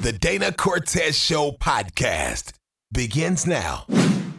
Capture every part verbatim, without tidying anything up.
The Dana Cortez Show podcast begins now.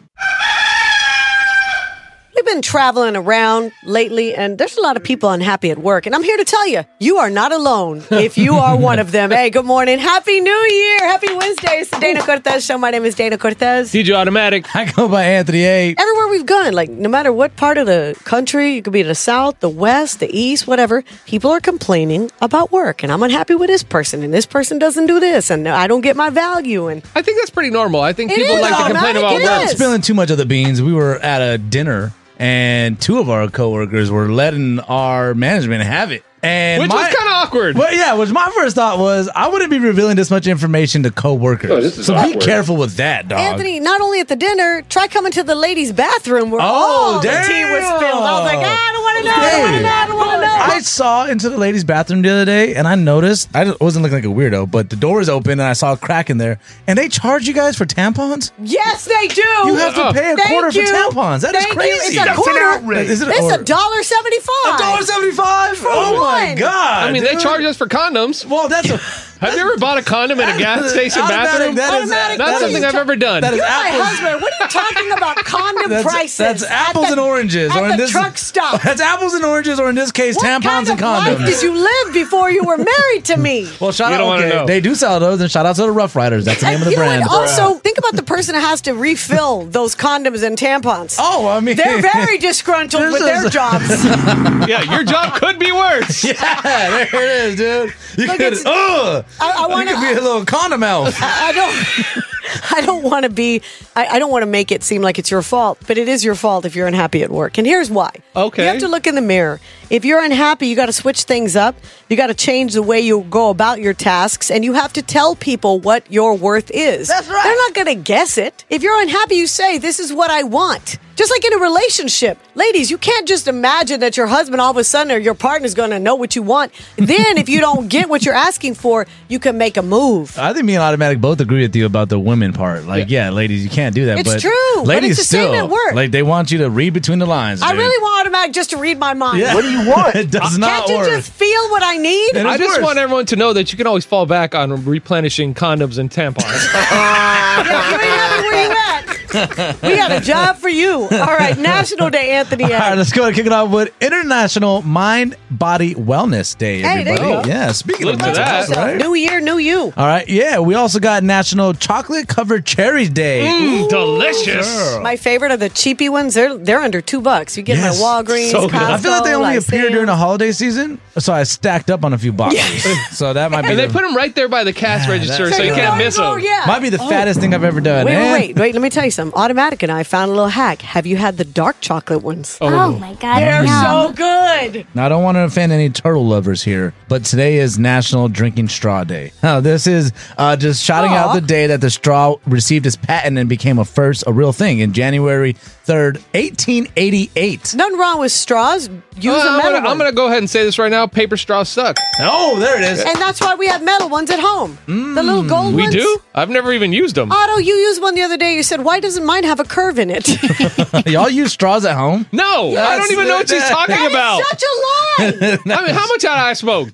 We've been traveling around lately, and there's a lot of people unhappy at work. And I'm here to tell you, you are not alone if you are one of them. Hey, good morning. Happy New Year. Happy Wednesday. It's the Dana Cortez Show. My name is Dana Cortez. D J Automatic. I go by Anthony A. Everywhere we've gone, like no matter what part of the country, it could be the South, the West, the East, whatever, people are complaining about work. And I'm unhappy with this person, and this person doesn't do this, and I don't get my value. And I think that's pretty normal. I think It people is like to complain automatic. about It work. is. Spilling too much of the beans. We were at a dinner, and two of our coworkers were letting our management have it. And Which my, was kind of awkward. Well, yeah, which my first thought was I wouldn't be revealing this much information to coworkers. Oh, this is so awkward. be careful with that, dog. Anthony, not only at the dinner, try coming to the ladies' bathroom where Oh, all the damn. tea was spilled. I was like, ah, I don't want to know, I don't want to know, I don't want to know. I saw into the ladies' bathroom the other day, and I noticed I wasn't looking like a weirdo, but the door is open, and I saw a crack in there. And they charge you guys for tampons? Yes, they do. You have to Oh. pay a Thank quarter you. for tampons. That is Thank you. crazy. It's a That's an quarter. outrage. Is it It's or- a dollar seventy-five. A dollar seventy-five? Oh my one. god! I mean, they dude. charge us for condoms. Well, that's a. Have you ever bought a condom in a gas station Automatic, bathroom? that is- Automatic, Not what are something you I've ta- ever done. That is You're my apples. husband. What are you talking about? Condom That's, prices. that's at apples the- and oranges, at or in the this truck stop. That's apples and oranges, or in this case, What tampons kind and of life condoms. did you live before you were married to me? Well, shout You out. don't wanna Okay, know. they do sell those, and shout out to the Rough Riders. That's the name And of the you know brand. what? Also, think about the person that has to refill those condoms and tampons. Oh, I mean, They're very disgruntled This with their is- jobs. Yeah, your job could be worse. yeah, there it is, dude. You Look, could, it's- ugh, I, I you want could be a to. little condom elf. I don't. I don't want to be. I, I don't want to make it seem like it's your fault, but it is your fault if you're unhappy at work. And here's why. Okay. You have to look in the mirror. If you're unhappy, you got to switch things up. You got to change the way you go about your tasks, and you have to tell people what your worth is. That's right. They're not going to guess it. If you're unhappy, you say, "This is what I want." Just like in a relationship. Ladies, you can't just imagine that your husband all of a sudden or your partner's going to know what you want. Then if you don't get what you're asking for, you can make a move. I think me and Automatic both agree with you about the women part. Like, yeah, ladies, you can't do that. It's but true, but Ladies it's the same still, at work. like, they want you to read between the lines. I dude. really want Automatic just to read my mind. Yeah. What do you want? It does not Can't you work. just feel what I need? It I is just worse. want everyone to know that you can always fall back on replenishing condoms and tampons. Yeah, you ain't happy where you at. We got a job for you. All right, National Day, Anthony. All right, let's go and kick it off with International Mind Body Wellness Day, Hey, there everybody. you go. Yeah, speaking Look of to mental that. health, right? New year, new you. All right, yeah, we also got National Chocolate Covered Cherry Day. Mm, delicious. girl. My favorite are the cheapy ones. They're they're under two bucks. You get Yes. my Walgreens, So good. Costco. I feel like they only appear Lyceum. during the holiday season, so I stacked up on a few boxes. So that might be And they the, put them right there by the cash Yeah, register, that's- so you know can't you miss go, them. Yeah. might be the Oh. fattest thing I've ever done. Wait, Eh? wait, wait, wait. Let me tell you something. Automatic and I found a little hack. Have you had the dark chocolate ones? Oh my god, They're yum. so good. Now, I don't want to offend any turtle lovers here, but today is National Drinking Straw Day. Now, this is uh, just shouting Aw. out the day that the straw received its patent and became a first, a real thing in January third, eighteen eighty-eight. Nothing wrong with straws. Use Uh, a I'm metal gonna, one. I'm gonna go ahead and say this right now. Paper straws suck. Oh, there it is. And that's why we have metal ones at home. The little gold We ones. do? I've never even used them. Otto, you used one the other day. You said, why doesn't mine have a curve in it? Y'all use straws at home? No, I That's- don't even know what she's that- talking That about. is such a lie. I mean, how much had I smoked?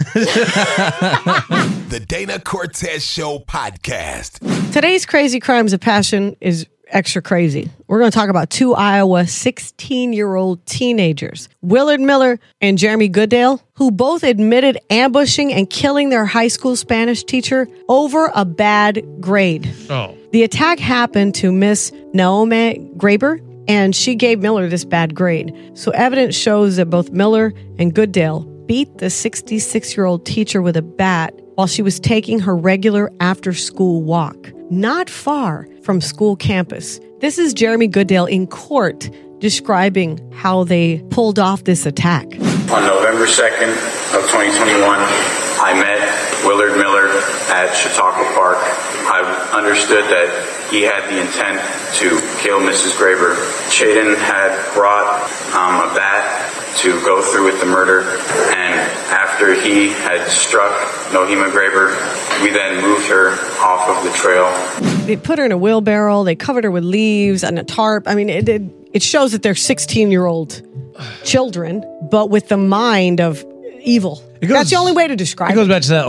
The Dana Cortez Show podcast. Today's Crazy Crimes of Passion is extra crazy. We're going to talk about two Iowa sixteen-year-old teenagers, Willard Miller and Jeremy Goodale, who both admitted ambushing and killing their high school Spanish teacher over a bad grade. Oh. The attack happened to Miss Naomi Graber, and she gave Miller this bad grade. So evidence shows that both Miller and Goodale beat the sixty-six-year-old teacher with a bat while she was taking her regular after-school walk, not far from school campus. This is Jeremy Goodale in court describing how they pulled off this attack. On November second of twenty twenty-one, I met Willard Miller at Chautauqua Park. I understood that he had the intent to kill Missus Graber. Chaden had brought um, a bat to go through with the murder, and after he had struck Nohima Graber, we then moved her off of the trail. They put her in a wheelbarrow. They covered her with leaves and a tarp. I mean, it it, it shows that they're sixteen-year-old children, but with the mind of evil. It goes- That's the only way to describe It it. goes back to that old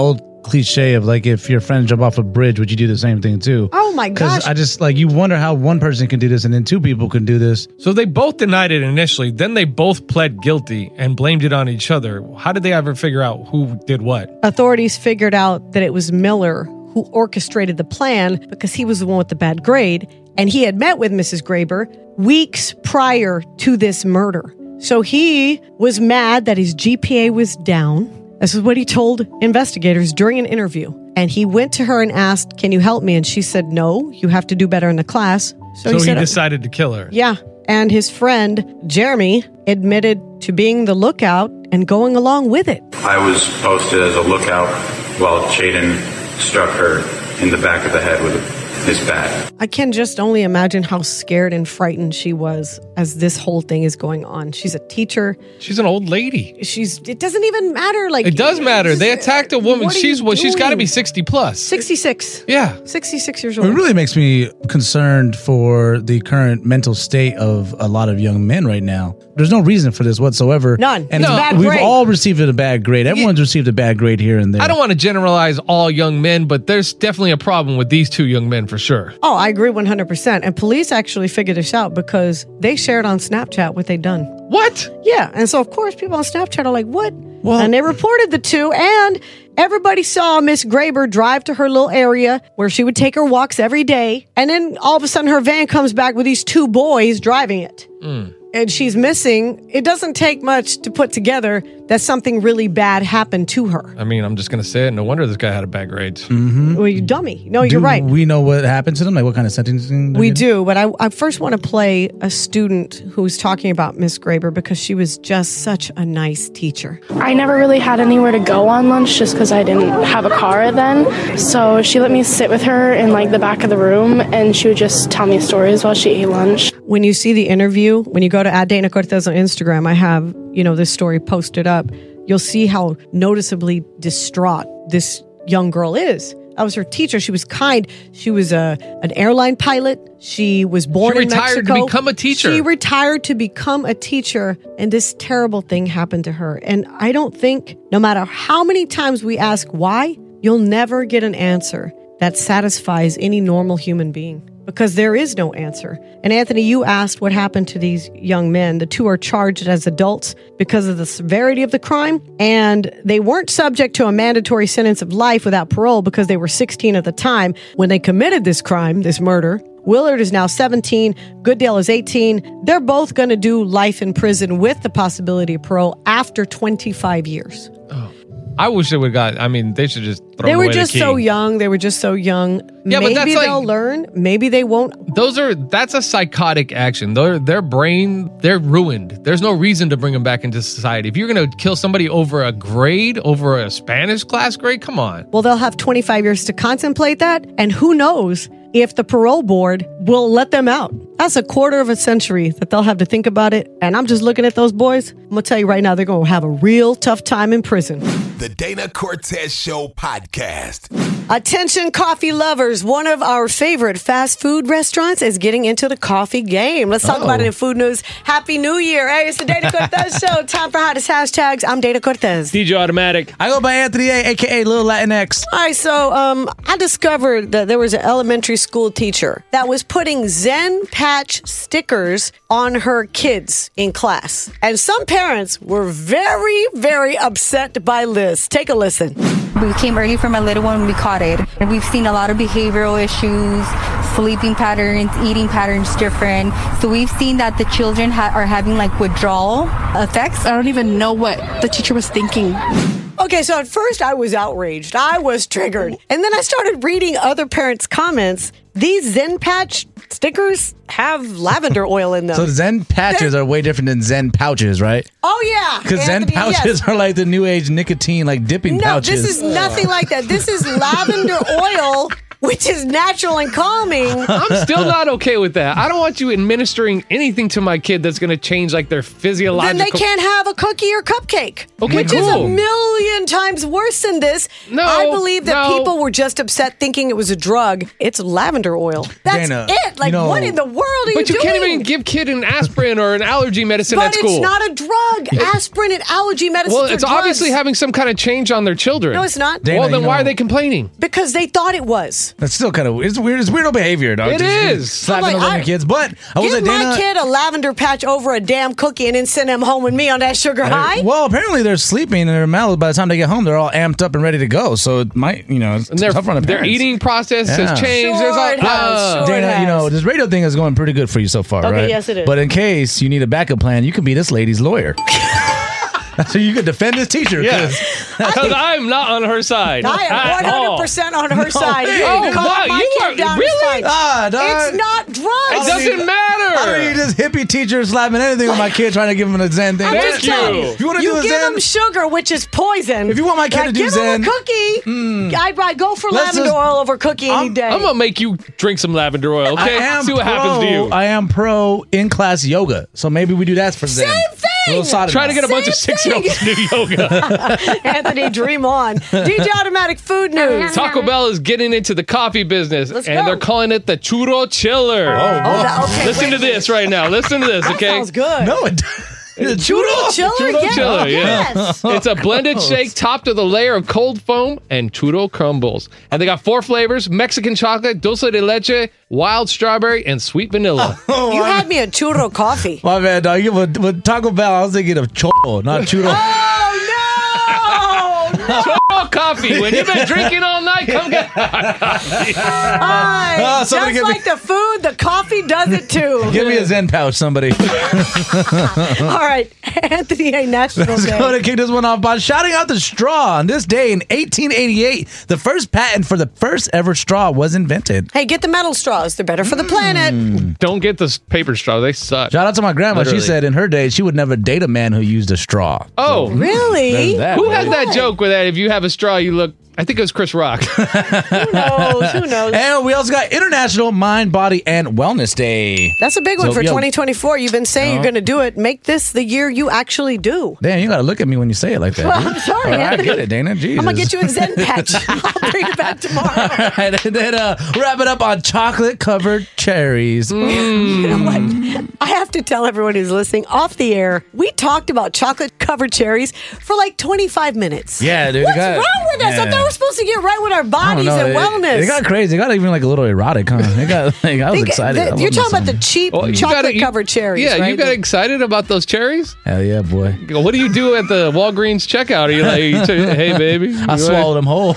cliche of like if your friend jump off a bridge, would you do the same thing too? Oh my gosh. Because I just like you wonder how one person can do this and then two people can do this. So they both denied it initially. Then they both pled guilty and blamed it on each other. How did they ever figure out who did what? Authorities figured out that it was Miller who orchestrated the plan because he was the one with the bad grade, and he had met with Missus Graber weeks prior to this murder. So he was mad that his G P A was down. This is what he told investigators during an interview. And he went to her and asked, "Can you help me?" And she said, "No, you have to do better in the class." So, so he, he decided to kill her. Yeah. And his friend, Jeremy, admitted to being the lookout and going along with it. I was posted as a lookout while Chaden struck her in the back of the head with his bat. I can just only imagine how scared and frightened she was as this whole thing is going on. She's a teacher. She's an old lady. She's. It doesn't even matter. Like it does matter. They attacked a woman. What She's what? She's got to be sixty plus. sixty-six. Yeah, sixty-six years old. It really makes me concerned for the current mental state of a lot of young men right now. There's no reason for this whatsoever. None. And It's a bad we've grade. all received a bad grade. Everyone's received a bad grade here and there. I don't want to generalize all young men, but there's definitely a problem with these two young men for sure. Oh, I agree one hundred percent. And police actually figured this out because they shared on Snapchat what they'd done. What? Yeah. And so, of course, people on Snapchat are like, what? Well- and they reported the two. And everybody saw Miss Graber drive to her little area where she would take her walks every day. And then all of a sudden, her van comes back with these two boys driving it. Mm. And she's missing. It doesn't take much to put together that something really bad happened to her. I mean, I'm just going to say it. No wonder this guy had a bad grades. Mm-hmm. Well, you dummy. No, Do you're right. we know what happened to them? Like what kind of sentencing? they We did? do, but I, I first want to play a student who was talking about Miss Graber because she was just such a nice teacher. I never really had anywhere to go on lunch just because I didn't have a car then. So she let me sit with her in like the back of the room and she would just tell me stories while she ate lunch. When you see the interview, when you go to at Dana Cortez on Instagram, I have, you know, this story posted up. You'll see how noticeably distraught this young girl is. I was her teacher. She was kind. She was a an airline pilot. She was born She in Mexico. retired to become a teacher. She retired to become a teacher, and this terrible thing happened to her. And I don't think, no matter how many times we ask why, you'll never get an answer that satisfies any normal human being. Because there is no answer. And Anthony, you asked what happened to these young men. The two are charged as adults because of the severity of the crime, and they weren't subject to a mandatory sentence of life without parole because they were sixteen at the time when they committed this crime, this murder. Willard is now seventeen. Goodale is eighteen. They're both going to do life in prison with the possibility of parole after twenty-five years. Oh. I wish they would have got, I mean, they should just throw They were away just the key. so young. They were just so young. Yeah, but Maybe that's like- they'll learn. Maybe they won't. Those are, that's a psychotic action. Their, their brain, they're ruined. There's no reason to bring them back into society. If you're going to kill somebody over a grade, over a Spanish class grade, come on. Well, they'll have twenty-five years to contemplate that. And who knows if the parole board will let them out. That's a quarter of a century that they'll have to think about it. And I'm just looking at those boys. I'm going to tell you right now, they're going to have a real tough time in prison. The Dana Cortez Show podcast. Attention coffee lovers. One of our favorite fast food restaurants is getting into the coffee game. Let's talk Oh. about it in food news. Happy New Year. Hey, it's the Dana Cortez Show. Time for hottest hashtags. I'm Dana Cortez. D J Automatic. I go by Anthony A, a k a. Lil Latinx. All right, so um, I discovered that there was an elementary school teacher that was putting Zen Patch stickers on her kids in class. And some parents were very, very upset by this. Take a listen. We came early for my little one, we caught it. And we've seen a lot of behavioral issues, sleeping patterns, eating patterns different. So we've seen that the children ha- are having like withdrawal effects. I don't even know what the teacher was thinking. Okay, so at first I was outraged. I was triggered. And then I started reading other parents' comments. These Zen Patch stickers have lavender oil in them. So Zen patches are way different than Zen pouches, right? Oh, yeah. Because Zen Anthony, yes. pouches are like the new age nicotine, like dipping No, pouches. this is nothing like that. This is lavender oil which is natural and calming. I'm still not okay with that. I don't want you administering anything to my kid that's going to change like their physiological. Then they can't have a cookie or cupcake, Okay, which is a cool. million times worse than this. No, I believe that no. people were just upset thinking it was a drug. It's lavender oil. That's Dana, it. Like, you know- what in the world are But you you can't doing? even give kid an aspirin or an allergy medicine but at school. it's not a drug. Aspirin and allergy medicine. well, it's obviously having some kind of change on their children. No, it's not. Dana, well, then you why know- are they complaining? Because they thought it was. That's still kind of it's weird. It's weirdo behavior, dog. It Just is. slapping I'm like, those on I- your kids. But I was Give like, Dana. my kid a lavender patch over a damn cookie and then send him home with me on that sugar high. Well, apparently they're sleeping and they're mellow. By the time they get home, they're all amped up and ready to go. So it might, you know, it's And their, tough on the their parents. eating process Yeah. has changed. Sure There's all, it has, Ah. sure. Dana, you know, this radio thing is going pretty good for you so far, Okay, right? yes, it is. But in case you need a backup plan, you can be this lady's lawyer. So you could defend this teacher. Yes. 'cause- Because I'm not on her side. I am at one all. hundred percent on her side. You Oh, can calm wow, my you kid are- down, it's really? fine. Ah, dog. It's not drugs. It doesn't matter. I don't need this hippie teacher slapping anything on my kid trying to give him a Zen thing. I'm Thank just telling you. you. If you wanna you do a give Zen- him sugar, which is poison. If you want my kid like, to do give Zen- him a cookie. I'd, I'd go for Let's lavender just- oil over cookie any I'm- day. I'm gonna make you drink some lavender oil, okay? I am See what pro, happens to you. I am pro in-class yoga, so maybe we do that for Zen. Same thing. A little sodomy. Try to get a bunch of Same six-year-olds to do yoga. Anthony, dream on. D J Automatic Food News. Taco Bell is getting into the coffee business, Let's and go. they're calling it the Churro Chiller. Oh, Oh, that- okay, Listen wait to a this right now. Listen to this, That okay? sounds good. No, it Churro chiller, Churro yeah. chiller, yeah. Yes. It's a blended shake topped with a layer of cold foam and churro crumbles. And they got four flavors: Mexican chocolate, dulce de leche, wild strawberry, and sweet vanilla. You had me a churro coffee. My bad, dog. You- With, with Taco Bell, I was thinking of cholo, not churro. Oh, no! No! Churro coffee. When you've been drinking all night, come get Hi. Oh, Just somebody give me- like the food, the coffee does it too. Give me a Zen pouch, somebody. All right, Anthony A. National Let's Day. go to kick this one off by shouting out the straw. On this day in eighteen eighty-eight, the first patent for the first ever straw was invented. Hey, get the metal straws. They're better for the planet. Don't get this paper straw. They suck. Shout out to my grandma. Literally. She said in her day she would never date a man who used a straw. Oh, Really? There's that. who has that Why? joke with that? If you have a straw, you look. I think it was Chris Rock. Who knows? Who knows? And we also got International Mind, Body, and Wellness Day. That's a big one So, for yo- twenty twenty-four. You've been saying you're going to do it. Make this the year you actually do. Damn, you got to look at me when you say it like that. Well, dude. I'm sorry, All right, I Anthony. get it, Dana. Jesus. I'm going to get you a Zen patch. I'll bring it back tomorrow. All right, and then uh, wrap it up on chocolate-covered cherries. You know what? I have to tell everyone who's listening off the air, we talked about chocolate covered cherries for like twenty-five minutes. Yeah, dude. it What's got- wrong with us? I yeah. thought we were supposed to get right with our I don't bodies know. and It- wellness. It, got crazy. It got even like a little erotic, huh? It got like I was Think- excited. the- I you're love talking about this the cheap Well, you chocolate gotta- you- covered cherries, Yeah, right? you got excited about those cherries? one. Hell yeah, boy. What do you do at the Walgreens checkout? Are you like, you say, hey, baby? I swallowed them whole.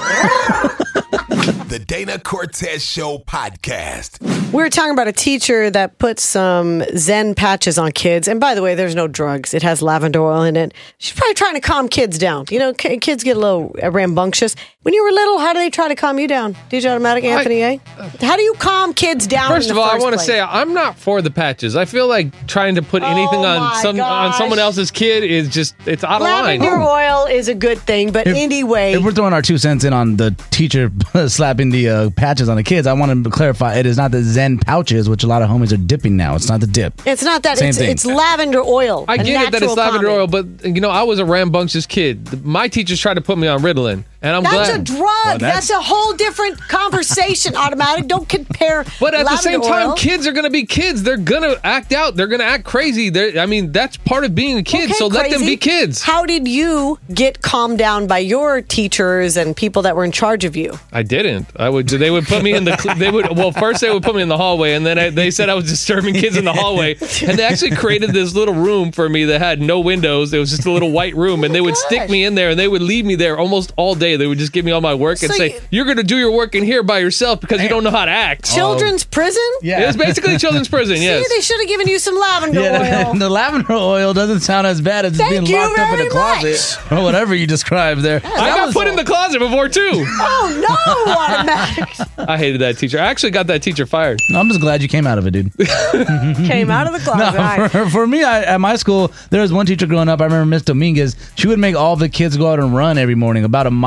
The Dana Cortez Show podcast. We were talking about a teacher that put some Zen patches on kids. And by the way, there's no drugs. It has lavender oil in it. She's probably trying to calm kids down. You know, k- kids get a little uh, rambunctious. When you were little, how do they try to calm you down? D J Automatic, Anthony, eh? How do you calm kids down? First in of the all, I first want to place? say I'm not for the patches. I feel like trying to put anything Oh on my some on gosh. someone else's kid is just it's out of line. lavender oil is a good thing, but anyway. If we're throwing our two cents in on the teacher slapping the uh, patches on the kids, I want to clarify it is not the Zen pouches, which a lot of homies are dipping now. It's not the dip. It's not that. Same It's, thing. it's lavender oil. I a get it that it's natural lavender calming. oil, but you know I was a rambunctious kid. My teachers tried to put me on Ritalin, and I'm That's glad. a drug. Well, that's, that's- a whole different conversation. Automatic. Don't compare. But at the lavender same time, oil. kids are going to be kids. They're going to act out. They're going to act crazy. They're, I mean, that's part of being a kid. Okay, so let them crazy. be kids. How did you get calmed down by your teachers and people that were in charge of you? I didn't. I would. They would put me in the. They would. Well, first they would put me in the hallway, and then I, they said I was disturbing kids in the hallway. And they actually created this little room for me that had no windows. It was just a little white room, and they would stick gosh. me in there, and they would leave me there almost all day. They would just give me all my work and So say, you- "You're going to do your work in here by yourself because you don't know how to act." Children's prison? Yeah. It was basically children's prison. Yes. See, they should have given you some lavender Yeah, oil. the, the lavender oil doesn't sound as bad as Thank being you locked up in very a closet or whatever you described there. I got put in the closet before too. Oh no, Automatic I hated that teacher. I actually got that teacher fired. No, I'm just glad you came out of it, dude. came out of the closet. No, All right. for, for me, I, at my school, there was one teacher growing up. I remember Miss Dominguez. She would make all the kids go out and run every morning, about a mile.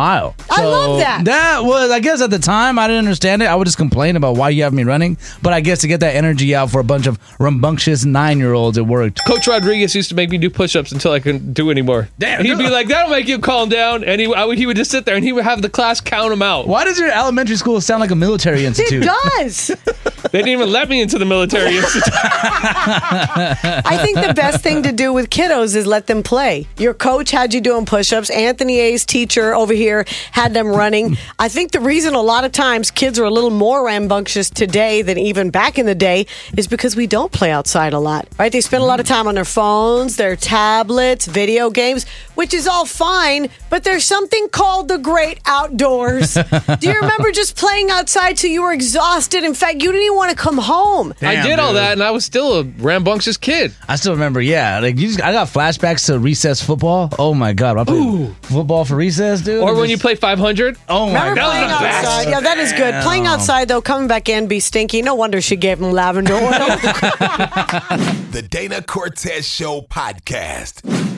mile. I love that. That was, I guess at the time, I didn't understand it. I would just complain about why you have me running. But I guess to get that energy out for a bunch of rambunctious nine-year-olds, it worked. Coach Rodriguez used to make me do push-ups until I couldn't do anymore. Damn, He'd be no. like, that'll make you calm down. And he, I would, he would just sit there and he would have the class count them out. Why does your elementary school sound like a military institute? It does. They didn't even let me into the military institute. I think the best thing to do with kiddos is let them play. Your coach had you doing push-ups. Anthony A's teacher over here had them running. I think the reason a lot of times kids are a little more rambunctious today than even back in the day is because we don't play outside a lot, right? They spend a lot of time on their phones, their tablets, video games, which is all fine, but there's something called the great outdoors. Do you remember just playing outside till you were exhausted? In fact, you didn't even want to come home. I Damn, did all dude. that and I was still a rambunctious kid. I still remember, yeah. Like you just, I got flashbacks to recess football. Oh my god, I played football for recess, dude. Or Just- when you play five hundred. Oh my Remember god, playing the best. outside? Yeah, that is good. Playing outside, though, coming back in, be stinky. No wonder she gave him lavender oil. The Dana Cortez Show podcast.